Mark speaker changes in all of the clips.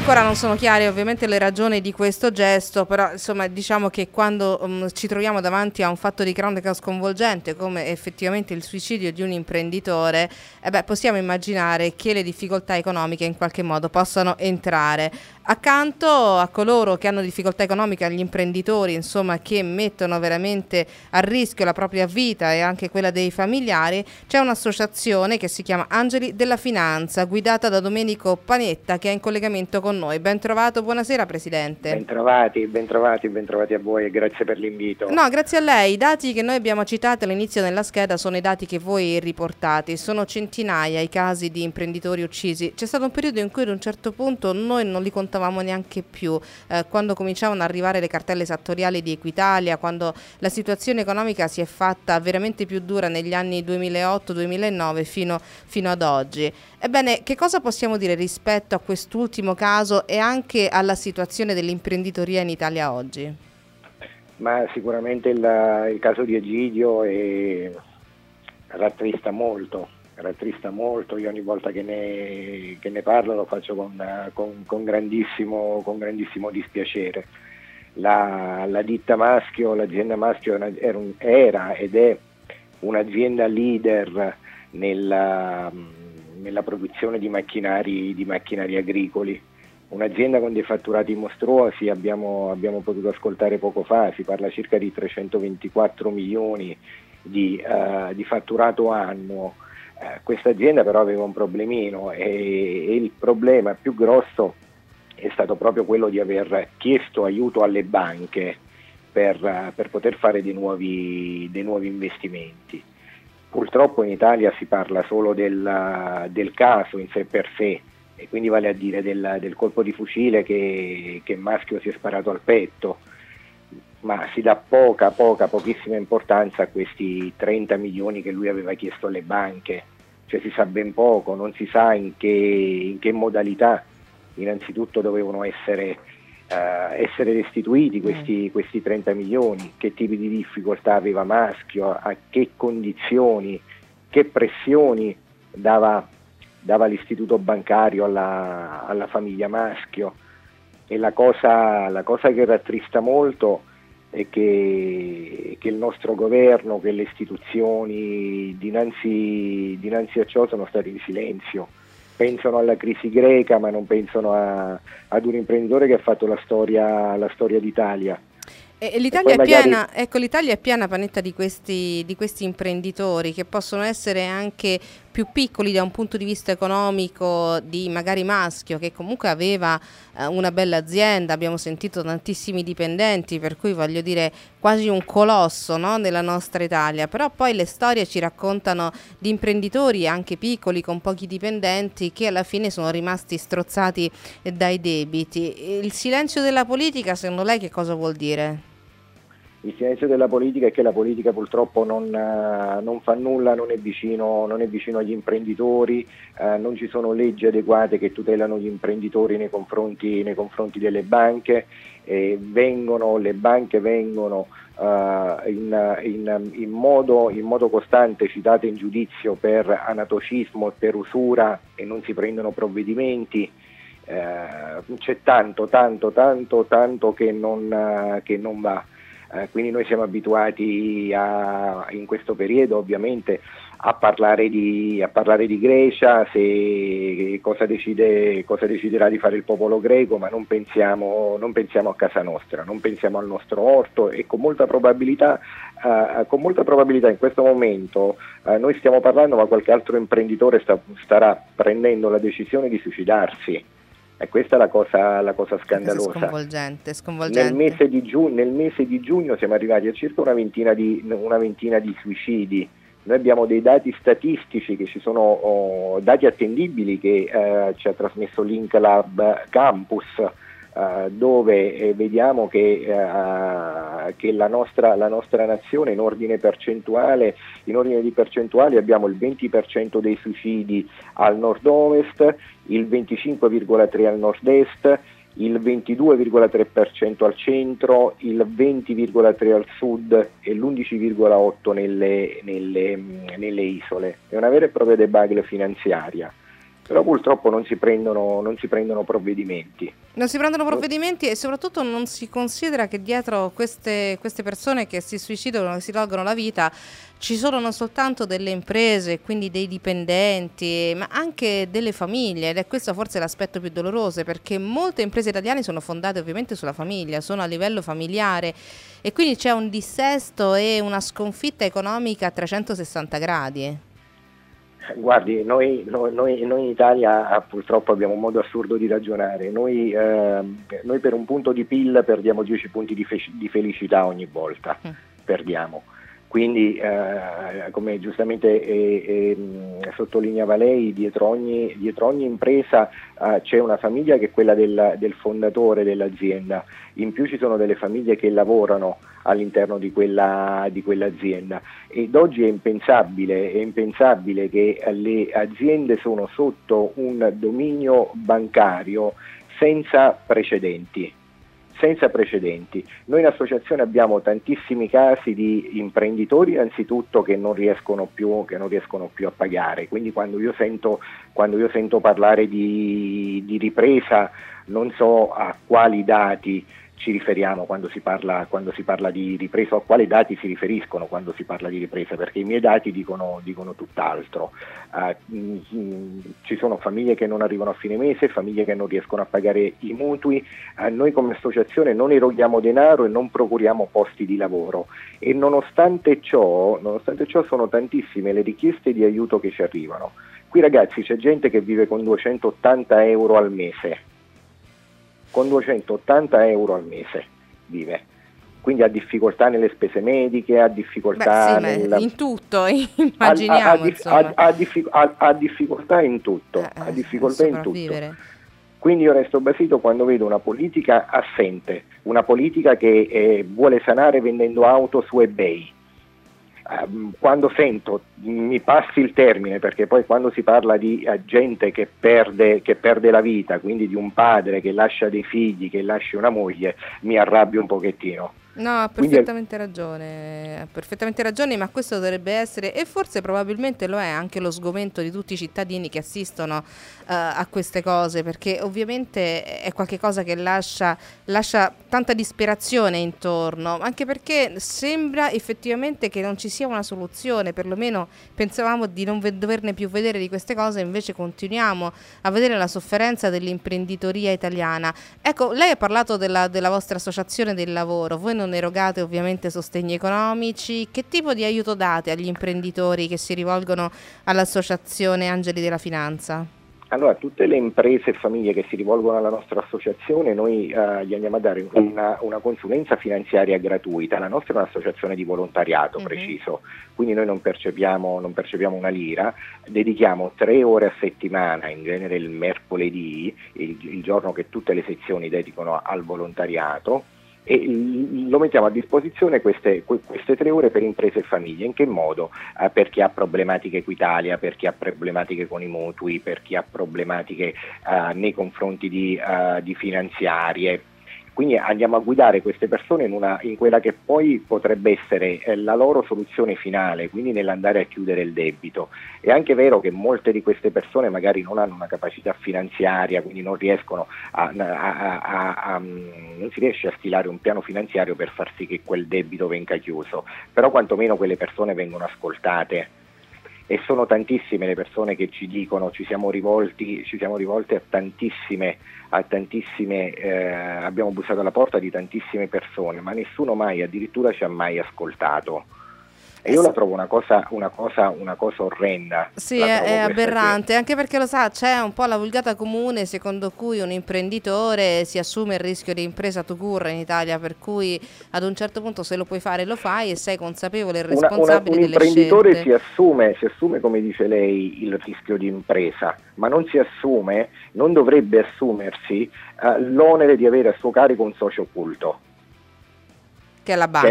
Speaker 1: Ancora non sono chiare ovviamente le ragioni di questo gesto, però insomma diciamo che quando ci troviamo davanti a un fatto di cronaca sconvolgente come effettivamente il suicidio di un imprenditore, possiamo immaginare che le difficoltà economiche in qualche modo possano entrare. Accanto a coloro che hanno difficoltà economiche, agli imprenditori insomma che mettono veramente a rischio la propria vita e anche quella dei familiari, c'è un'associazione che si chiama Angeli della Finanza, guidata da Domenico Panetta, che è in collegamento con noi. Ben trovato, buonasera Presidente.
Speaker 2: Bentrovati a voi e grazie per l'invito.
Speaker 1: No, grazie a lei. I dati che noi abbiamo citato all'inizio nella scheda sono i dati che voi riportate. Sono centinaia i casi di imprenditori uccisi. C'è stato un periodo in cui ad un certo punto noi non li contavamo neanche più, quando cominciavano ad arrivare le cartelle esattoriali di Equitalia, quando la situazione economica si è fatta veramente più dura negli anni 2008-2009 fino ad oggi. Ebbene, che cosa possiamo dire rispetto a quest'ultimo caso e anche alla situazione dell'imprenditoria in Italia oggi?
Speaker 2: Ma sicuramente il caso di Egidio rattrista molto. Io ogni volta che ne parlo lo faccio con grandissimo dispiacere. La ditta Maschio, l'azienda Maschio era ed è un'azienda leader nella produzione di macchinari agricoli. Un'azienda con dei fatturati mostruosi, abbiamo potuto ascoltare poco fa, si parla circa di 324 milioni di fatturato annuo. Questa azienda però aveva un problemino e il problema più grosso è stato proprio quello di aver chiesto aiuto alle banche per poter fare dei nuovi investimenti. Purtroppo in Italia si parla solo del caso in sé per sé, e quindi vale a dire del colpo di fucile che Maschio si è sparato al petto, ma si dà pochissima importanza a questi 30 milioni che lui aveva chiesto alle banche, cioè si sa ben poco, non si sa in che modalità innanzitutto dovevano essere restituiti questi 30 milioni, che tipi di difficoltà aveva Maschio, a che condizioni, che pressioni dava l'istituto bancario alla famiglia Maschio. E la cosa che rattrista molto è che il nostro governo, che le istituzioni dinanzi a ciò sono stati in silenzio. Pensano alla crisi greca, ma non pensano ad un imprenditore che ha fatto la storia d'Italia.
Speaker 1: L'Italia è piena, ecco, l'Italia è piena, Panetta, di questi imprenditori che possono essere anche più piccoli da un punto di vista economico, di magari Maschio, che comunque aveva una bella azienda, abbiamo sentito tantissimi dipendenti, per cui voglio dire quasi un colosso, no, nella nostra Italia, però poi le storie ci raccontano di imprenditori anche piccoli con pochi dipendenti che alla fine sono rimasti strozzati dai debiti. Il silenzio della politica, secondo lei, che cosa vuol dire?
Speaker 2: Il silenzio della politica è che la politica purtroppo non fa nulla, non è vicino agli imprenditori, non ci sono leggi adeguate che tutelano gli imprenditori nei confronti delle banche, le banche vengono in modo costante citate in giudizio per anatocismo e per usura e non si prendono provvedimenti. C'è tanto che non va. Quindi noi siamo abituati in questo periodo ovviamente a parlare di Grecia, cosa deciderà di fare il popolo greco, ma non pensiamo a casa nostra, non pensiamo al nostro orto, e con molta probabilità in questo momento noi stiamo parlando, ma qualche altro imprenditore starà prendendo la decisione di suicidarsi. E questa è la cosa scandalosa.
Speaker 1: Sconvolgente.
Speaker 2: Nel mese di giugno siamo arrivati a circa una ventina di suicidi. Noi abbiamo dei dati statistici che ci sono, dati attendibili che ci ha trasmesso l'Inclab Campus, dove vediamo che la nostra nazione in ordine di percentuali abbiamo il 20% dei suicidi al nord-ovest, il 25,3% al nord-est, il 22,3% al centro, il 20,3% al sud e l'11,8% nelle isole. È una vera e propria debacle finanziaria. Però purtroppo non si prendono provvedimenti.
Speaker 1: Non si prendono provvedimenti e soprattutto non si considera che dietro queste persone che si suicidano, che si tolgono la vita, ci sono non soltanto delle imprese, quindi dei dipendenti, ma anche delle famiglie, ed è questo forse l'aspetto più doloroso, perché molte imprese italiane sono fondate ovviamente sulla famiglia, sono a livello familiare e quindi c'è un dissesto e una sconfitta economica a 360 gradi.
Speaker 2: Guardi, noi in Italia purtroppo abbiamo un modo assurdo di ragionare. Noi per un punto di PIL perdiamo 10 punti di felicità ogni volta. Perdiamo. Quindi, come giustamente sottolineava lei, dietro ogni impresa c'è una famiglia che è quella del fondatore dell'azienda. In più ci sono delle famiglie che lavorano all'interno di quell'azienda, ed oggi è impensabile che le aziende sono sotto un dominio bancario senza precedenti. Noi in associazione abbiamo tantissimi casi di imprenditori innanzitutto che non riescono più a pagare, quindi quando io sento parlare di ripresa non so a quali dati ci riferiamo quando si parla di ripresa, o a quali dati si riferiscono quando si parla di ripresa, perché i miei dati dicono tutt'altro. Ci sono famiglie che non arrivano a fine mese, famiglie che non riescono a pagare i mutui. Noi come associazione non eroghiamo denaro e non procuriamo posti di lavoro, e nonostante ciò sono tantissime le richieste di aiuto che ci arrivano. Qui ragazzi c'è gente che vive con 280 euro al mese. Con 280 euro al mese vive, quindi ha difficoltà nelle spese mediche, ha difficoltà
Speaker 1: in tutto, immaginiamo,
Speaker 2: ha difficoltà in tutto, Quindi io resto basito quando vedo una politica assente, una politica che vuole sanare vendendo auto su eBay. Quando sento, mi passi il termine, perché poi quando si parla di gente che perde la vita, quindi di un padre che lascia dei figli, che lascia una moglie, mi arrabbio un pochettino.
Speaker 1: No, ha perfettamente ragione, ma questo dovrebbe essere, e forse probabilmente lo è, anche lo sgomento di tutti i cittadini che assistono a queste cose, perché ovviamente è qualche cosa che lascia tanta disperazione intorno, anche perché sembra effettivamente che non ci sia una soluzione, perlomeno pensavamo di non doverne più vedere di queste cose, invece continuiamo a vedere la sofferenza dell'imprenditoria italiana. Ecco, lei ha parlato della vostra associazione del lavoro, voi non erogate ovviamente sostegni economici, che tipo di aiuto date agli imprenditori che si rivolgono all'associazione Angeli della Finanza?
Speaker 2: Allora, tutte le imprese e famiglie che si rivolgono alla nostra associazione, noi gli andiamo a dare una consulenza finanziaria gratuita. La nostra è un'associazione di volontariato, preciso, quindi noi non percepiamo una lira, dedichiamo 3 ore a settimana, in genere il mercoledì, il giorno che tutte le sezioni dedicano al volontariato, e lo mettiamo a disposizione queste 3 ore per imprese e famiglie. In che modo? Per chi ha problematiche Equitalia, per chi ha problematiche con i mutui, per chi ha problematiche nei confronti di finanziarie. Quindi andiamo a guidare queste persone in quella che poi potrebbe essere la loro soluzione finale, quindi nell'andare a chiudere il debito. È anche vero che molte di queste persone magari non hanno una capacità finanziaria, quindi non riescono non si riesce a stilare un piano finanziario per far sì che quel debito venga chiuso, però quantomeno quelle persone vengono ascoltate. E sono tantissime le persone che ci dicono, ci siamo rivolti a tantissime, abbiamo bussato alla porta di tantissime persone, ma nessuno mai addirittura ci ha mai ascoltato. E io la trovo una cosa orrenda.
Speaker 1: Sì, è aberrante, anche perché lo sa, c'è un po' la vulgata comune secondo cui un imprenditore si assume il rischio di impresa to cure in Italia, per cui ad un certo punto se lo puoi fare lo fai e sei consapevole e responsabile delle scelte.
Speaker 2: Un imprenditore si assume, come dice lei, il rischio di impresa, ma non dovrebbe assumersi l'onere di avere a suo carico un socio occulto.
Speaker 1: Che è la banca.
Speaker 2: Che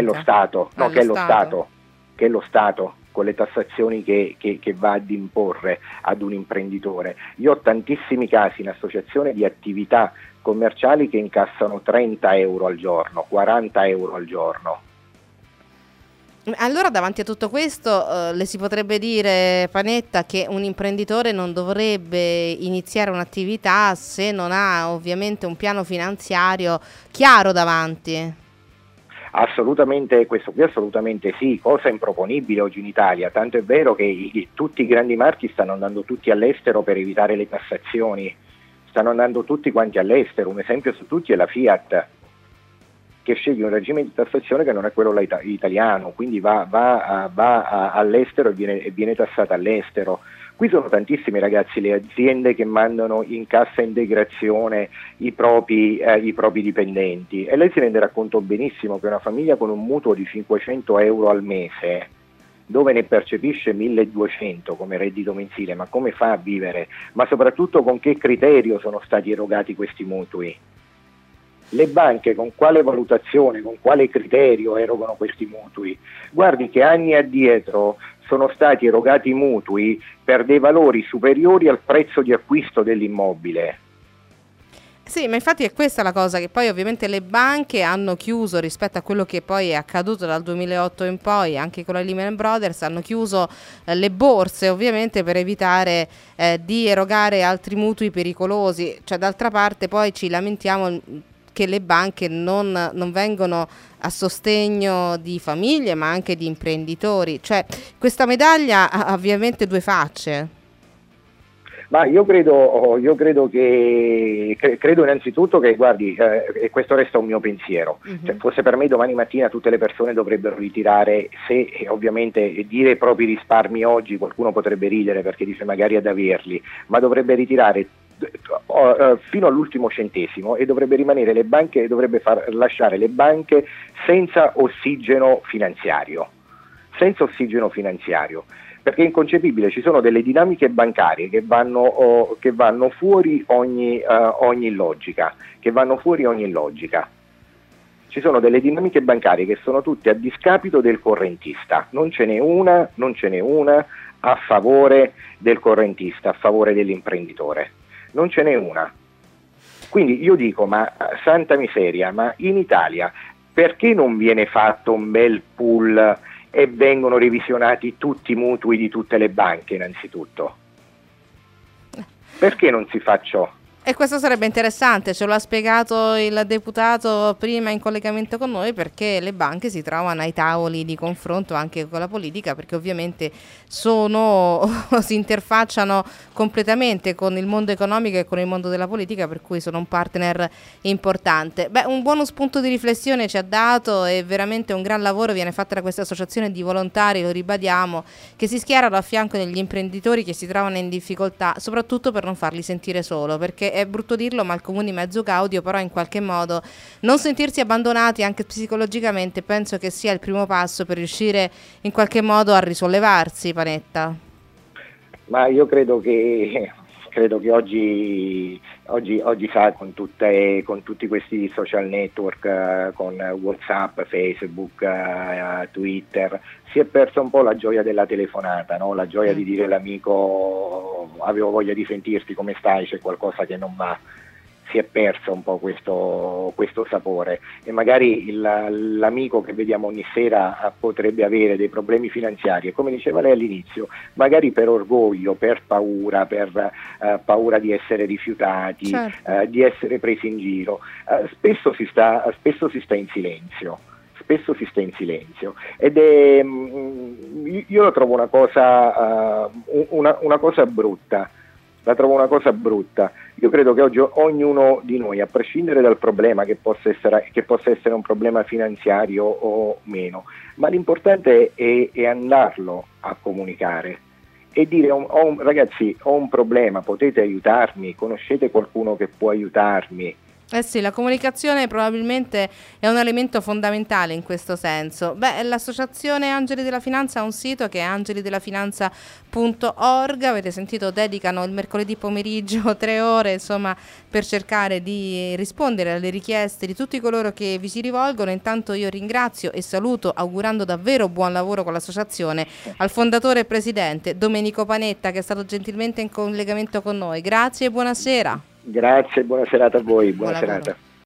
Speaker 2: è lo Stato, con le tassazioni che va ad imporre ad un imprenditore. Io ho tantissimi casi in associazione di attività commerciali che incassano 30 euro al giorno, 40 euro al giorno.
Speaker 1: Allora, davanti a tutto questo, le si potrebbe dire, Panetta, che un imprenditore non dovrebbe iniziare un'attività se non ha ovviamente un piano finanziario chiaro davanti.
Speaker 2: Assolutamente, questo qui assolutamente sì, cosa improponibile oggi in Italia, tanto è vero che tutti i grandi marchi stanno andando tutti all'estero per evitare le tassazioni, stanno andando tutti quanti all'estero, un esempio su tutti è la Fiat, che sceglie un regime di tassazione che non è quello italiano, quindi va all'estero e viene tassata all'estero. Qui sono tantissime, ragazzi, le aziende che mandano in cassa integrazione i propri dipendenti, e lei si renderà conto benissimo che una famiglia con un mutuo di 500 euro al mese, dove ne percepisce 1200 come reddito mensile, ma come fa a vivere? Ma soprattutto con che criterio sono stati erogati questi mutui? Le banche con quale valutazione, con quale criterio erogano questi mutui? Guardi che anni addietro sono stati erogati mutui per dei valori superiori al prezzo di acquisto dell'immobile.
Speaker 1: Sì, ma infatti è questa la cosa, che poi ovviamente le banche hanno chiuso rispetto a quello che poi è accaduto dal 2008 in poi, anche con la Lehman Brothers, hanno chiuso le borse ovviamente per evitare di erogare altri mutui pericolosi. Cioè, d'altra parte poi ci lamentiamo che le banche non vengono a sostegno di famiglie, ma anche di imprenditori. Cioè, questa medaglia ha ovviamente due facce.
Speaker 2: Ma io credo innanzitutto che, guardi, e questo resta un mio pensiero, cioè, fosse per me domani mattina tutte le persone dovrebbero ritirare, se ovviamente dire i propri risparmi oggi, qualcuno potrebbe ridere perché dice magari ad averli, ma dovrebbe ritirare fino all'ultimo centesimo e dovrebbe rimanere le banche, dovrebbe lasciare le banche senza ossigeno finanziario, perché è inconcepibile, ci sono delle dinamiche bancarie che vanno fuori ogni logica, Ci sono delle dinamiche bancarie che sono tutte a discapito del correntista, non ce n'è una a favore del correntista, a favore dell'imprenditore. Non ce n'è una. Quindi io dico, ma santa miseria, ma in Italia perché non viene fatto un bel pool e vengono revisionati tutti i mutui di tutte le banche innanzitutto? Perché non si fa ciò?
Speaker 1: E questo sarebbe interessante, ce lo ha spiegato il deputato prima in collegamento con noi, perché le banche si trovano ai tavoli di confronto anche con la politica, perché ovviamente si interfacciano completamente con il mondo economico e con il mondo della politica, per cui sono un partner importante. Beh, un buono spunto di riflessione ci ha dato, e veramente un gran lavoro viene fatto da questa associazione di volontari, lo ribadiamo, che si schierano a fianco degli imprenditori che si trovano in difficoltà, soprattutto per non farli sentire solo, perché è brutto dirlo, ma il comune mezzo gaudio, però in qualche modo non sentirsi abbandonati anche psicologicamente penso che sia il primo passo per riuscire in qualche modo a risollevarsi, Panetta.
Speaker 2: Ma io credo che oggi sa, con tutti questi social network, con WhatsApp, Facebook, Twitter, si è persa un po' la gioia della telefonata, no? La gioia di dire all'amico avevo voglia di sentirti, come stai, c'è qualcosa che non va. Si è perso un po' questo sapore, e magari l'amico che vediamo ogni sera potrebbe avere dei problemi finanziari, e come diceva lei all'inizio, magari per orgoglio, per paura di essere rifiutati, certo, di essere presi in giro, spesso si sta in silenzio. Ed è, io lo trovo una cosa brutta. Io credo che oggi ognuno di noi, a prescindere dal problema che possa essere un problema finanziario o meno, ma l'importante è andarlo a comunicare e dire ragazzi, ho un problema, potete aiutarmi, conoscete qualcuno che può aiutarmi?
Speaker 1: Eh sì, la comunicazione probabilmente è un elemento fondamentale in questo senso. Beh, l'associazione Angeli della Finanza ha un sito che è angelidellafinanza.org, avete sentito, dedicano il mercoledì pomeriggio 3 ore, insomma, per cercare di rispondere alle richieste di tutti coloro che vi si rivolgono. Intanto io ringrazio e saluto, augurando davvero buon lavoro con l'associazione, al fondatore e presidente Domenico Panetta, che è stato gentilmente in collegamento con noi. Grazie e buonasera.
Speaker 2: Grazie, buona serata a voi, buona serata.